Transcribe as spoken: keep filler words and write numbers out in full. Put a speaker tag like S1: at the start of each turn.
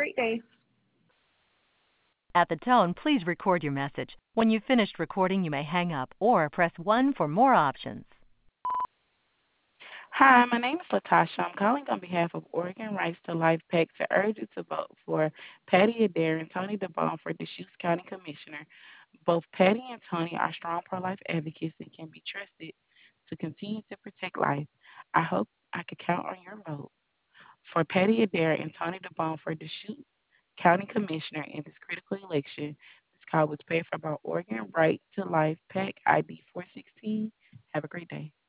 S1: great day.
S2: At the tone, please record your message. When you've finished recording, you may hang up or press one for more options.
S3: Hi, my name is Latasha. I'm calling on behalf of Oregon Rights to Life PAC to urge you to vote for Patty Adair and Tony DeBon for Deschutes County Commissioner. Both Patty and Tony are strong pro-life advocates and can be trusted to continue to protect life. I hope I could count on your vote for Patty Adair and Tony DeBon for Deschutes County Commissioner in this critical election. This call was paid for by Oregon Right to Life PAC I D four sixteen. Have a great day.